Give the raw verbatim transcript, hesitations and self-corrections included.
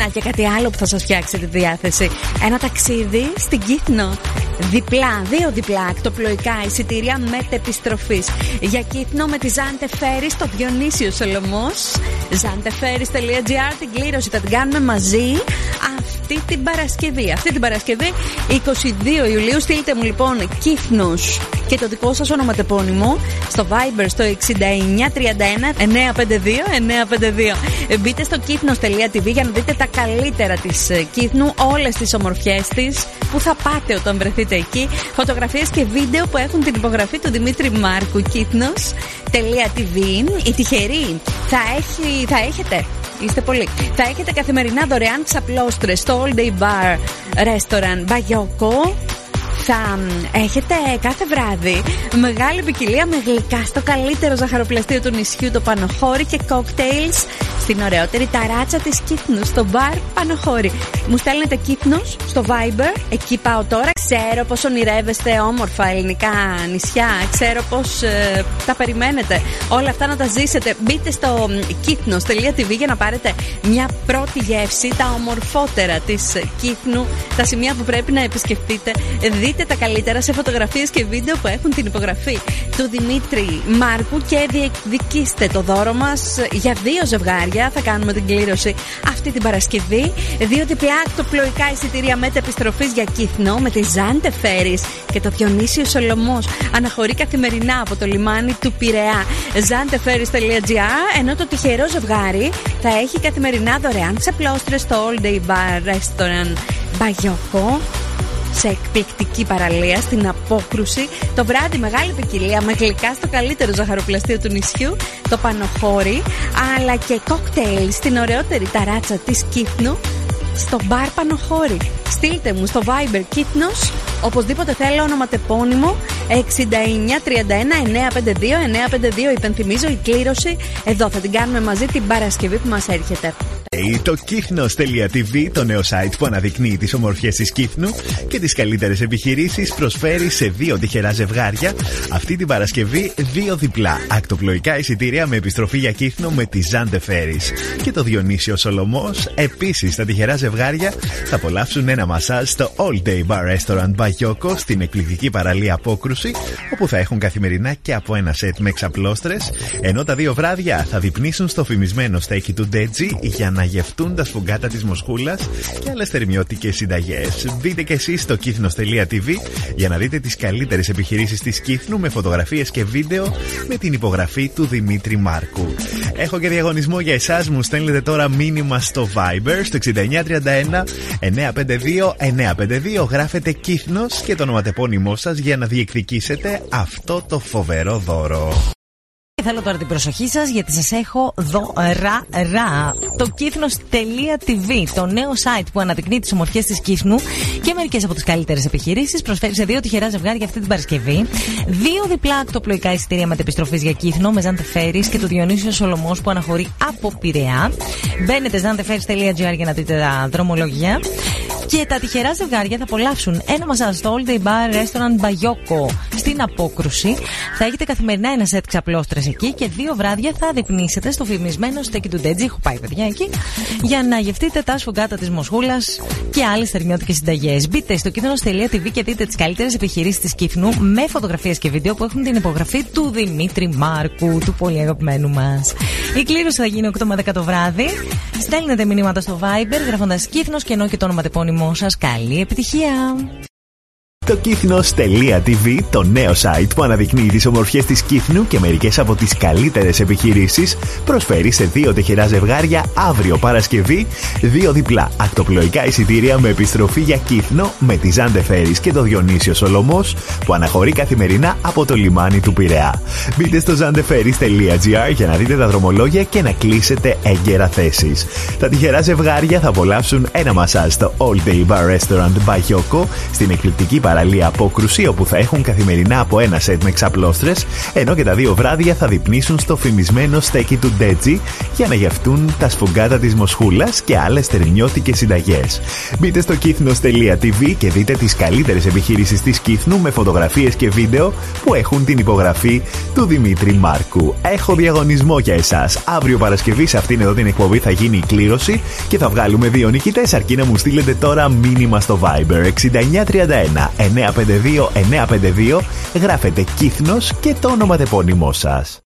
Να και κάτι άλλο που θα σας φτιάξει τη διάθεση. Ένα ταξίδι στην Κύθνο. Διπλά, δύο διπλά ακτοπλοϊκά εισιτήρια μετεπιστροφής για Κύθνο με τη Ζάντε Φέρι στο Διονύσιο Σολωμός. ζάντε φέρις τελεία τζι άρ. Την κλήρωση θα την κάνουμε μαζί αυτή την Παρασκευή. Αυτή την Παρασκευή είκοσι δύο Ιουλίου. Στείλτε μου λοιπόν Κύθνος και το δικό σας ονοματεπώνυμο στο Viber στο εξήντα εννιά τριάντα ένα εννιακόσια πενήντα δύο εννιακόσια πενήντα δύο. Μπείτε στο κύθνος τελεία τι βι για να δείτε τα καλύτερα της Κύθνου, όλες τις ομορφιές της, που θα πάτε όταν βρεθείτε εκεί. Φωτογραφίες και βίντεο που έχουν την υπογραφή του Δημήτρη Μάρκου. Κύθνος τελεία τι βι. Οι τυχεροί θα, έχει, θα έχετε, είστε πολλοί, θα έχετε καθημερινά δωρεάν ξαπλώστρες στο All Day Bar Restaurant Μπαγιόκο. Θα έχετε κάθε βράδυ μεγάλη ποικιλία με γλυκά στο καλύτερο ζαχαροπλαστείο του νησιού, το Πανοχώρι, και κόκτέιλς στην ωραιότερη ταράτσα της Κύθνου, στο μπαρ Πανοχώρι. Μου στέλνετε Κύθνος στο Viber, εκεί πάω τώρα. Ξέρω πως ονειρεύεστε όμορφα ελληνικά νησιά, ξέρω πως ε, τα περιμένετε όλα αυτά να τα ζήσετε. Μπείτε στο κύθνος τελεία τι βι για να πάρετε μια πρώτη γεύση, τα ομορφότερα της Κύθνου, τα σημεία που πρέπει να επισκεφτείτε. Δείτε τα καλύτερα σε φωτογραφίες και βίντεο που έχουν την υπογραφή του Δημήτρη Μάρκου και διεκδικήστε το δώρο μας για δύο ζευγάρια. Θα κάνουμε την κλήρωση αυτή την Παρασκευή. Δύο διπλά ακτοπλοϊκά εισιτήρια μετεπιστροφής για Κύθνο με τη Ζάντε Φέρις και το Διονύσιο Σολωμός. Αναχωρεί καθημερινά από το λιμάνι του Πειραιά. ζάντε φέρις τελεία τζι άρ. Ενώ το τυχερό ζευγάρι θα έχει καθημερινά δωρεάν ξαπλώστρες στο All Day Bar Restaurant Μπαγιόκο, σε εκπληκτική παραλία στην Απόκρουση. Το βράδυ μεγάλη ποικιλία με γλυκά στο καλύτερο ζαχαροπλαστείο του νησιού, το Πανοχώρι, αλλά και κόκτέιλ στην ωραιότερη ταράτσα της Κύθνου, στο μπαρ Πανοχώρι. Στείλτε μου στο Viber Κύθνος, οπωσδήποτε θέλω ονοματεπώνυμο, εξήντα εννιά τριάντα ένα εννιακόσια πενήντα δύο εννιακόσια πενήντα δύο. Υπενθυμίζω, η κλήρωση εδώ θα την κάνουμε μαζί την Παρασκευή που μας έρχεται. Hey, το κύθνος τελεία τι βι, το νέο site που αναδεικνύει τις ομορφιές της Κύθνου και τις καλύτερες επιχειρήσεις, προσφέρει σε δύο τυχερά ζευγάρια αυτή την Παρασκευή δύο διπλά ακτοπλοϊκά εισιτήρια με επιστροφή για Κύθνο με τη Ζάντε Φέρις και το Διονύσιο Σολωμός. Επίσης, τα τυχερά ζευγάρια θα απολαύσουν ένα μασάζ στο All Day Bar Restaurant Μπαγιόκο στην εκπληκτική παραλία Απόκρουση, όπου θα έχουν καθημερινά και από ένα σετ με ξαπλώστρες, ενώ τα δύο βράδια θα διπνήσουν στο φημισμένο στέκι του Ντέτζι για να γευτούν τα σφουγγάτα της Μοσχούλας και άλλες θερμιώτικες συνταγές. Μπείτε και εσείς στο κύθνος τελεία τι βι για να δείτε τις καλύτερες επιχειρήσεις της Κύθνου με φωτογραφίες και βίντεο με την υπογραφή του Δημήτρη Μάρκου. Έχω και διαγωνισμό για εσάς. Μου στέλνετε τώρα μήνυμα στο Viber στο εξήντα εννιά τριάντα ένα εννιακόσια πενήντα δύο εννιακόσια πενήντα δύο. Γράφετε Κύθνος και το ονοματεπώνυμό σας για να διεκδικήσετε αυτό το φοβερό δώρο. Θέλω τώρα την προσοχή σας, γιατί σας έχω δώρα. Το κύθνος τελεία τι βι, το νέο site που αναδεικνύει τις ομορφιές της Κύθνου και μερικές από τις καλύτερες επιχειρήσεις, προσφέρει σε δύο τυχερά ζευγάρια αυτή την Παρασκευή δύο διπλά ακτοπλοϊκά εισιτήρια μετεπιστροφής για Κύθνο με Ζάντε Φέρις και το Διονύσιο Σολωμός που αναχωρεί από Πειραιά. Μπαίνετε ζάντε φέρις τελεία τζι άρ για να δείτε τα δρομολόγια. Και τα τυχερά ζευγάρια θα απολαύσουν ένα μασάζ στο All Day Bar Restaurant Μπαγιόκο στην Απόκρουση. Θα έχετε καθημερινά ένα σετ ξαπλώστρες εκεί και δύο βράδια θα διπνήσετε στο φημισμένο στέκι του Ντέτζι. Έχω πάει, παιδιά, εκεί για να γευτείτε τα σφουγγάτα της Μοσχούλας και άλλες θερμιώτικες συνταγές. Μπείτε στο κύθνος τελεία τι βι και δείτε τις καλύτερες επιχειρήσεις της Κύθνου με φωτογραφίες και βίντεο που έχουν την υπογραφή του Δημήτρη Μάρκου, του πολύ αγαπημένου μας. Η κλήρωση θα γίνει οκτώ με δέκα το βράδυ. Στέλνετε μηνύματα στο Viber γράφοντας Κύθνος και ενώ και το ονοματεπώνυμό σας. Καλή επιτυχία! Το κύθνος τελεία τι βι, το νέο site που αναδεικνύει τις ομορφιές της Κύθνου και μερικές από τις καλύτερες επιχειρήσεις, προσφέρει σε δύο τυχερά ζευγάρια αύριο Παρασκευή δύο διπλά ακτοπλοϊκά εισιτήρια με επιστροφή για Κύθνο με τη Ζάντε Φέρις και το Διονύσιο Σολωμός που αναχωρεί καθημερινά από το λιμάνι του Πειραιά. Μπείτε στο ζάντε φέρις τελεία τζι άρ για να δείτε τα δρομολόγια και να κλείσετε έγκαιρα θέσεις. Τα τυχερά ζευγάρια θα απολαύσουν ένα μασάζ στο All Day Bar Restaurant Μπαγιόκο στην εκπληκτική παραλία παραλία Απόκρουση, όπου θα έχουν καθημερινά από ένα σετ με εξαπλώστρες, ενώ και τα δύο βράδια θα δειπνήσουν στο φημισμένο στέκι του Ντέτζι για να γευτούν τα σφουγγάτα της Μοσχούλας και άλλες τερνιώτικες συνταγές. Μπείτε στο κύθνος τελεία τι βι και δείτε τις καλύτερες επιχειρήσεις της Κύθνου με φωτογραφίες και βίντεο που έχουν την υπογραφή του Δημήτρη Μάρκου. Έχω διαγωνισμό για εσάς. Αύριο Παρασκευή σε αυτήν εδώ την εκπομπή θα γίνει η κλήρωση και θα βγάλουμε δύο νικητές, αρκεί να μου στείλετε τώρα μήνυμα στο Viber εξήντα εννιά τριάντα ένα εννιακόσια πενήντα δύο εννιακόσια πενήντα δύο, γράφετε Κύθνος και το όνομα τεπώνυμό σας.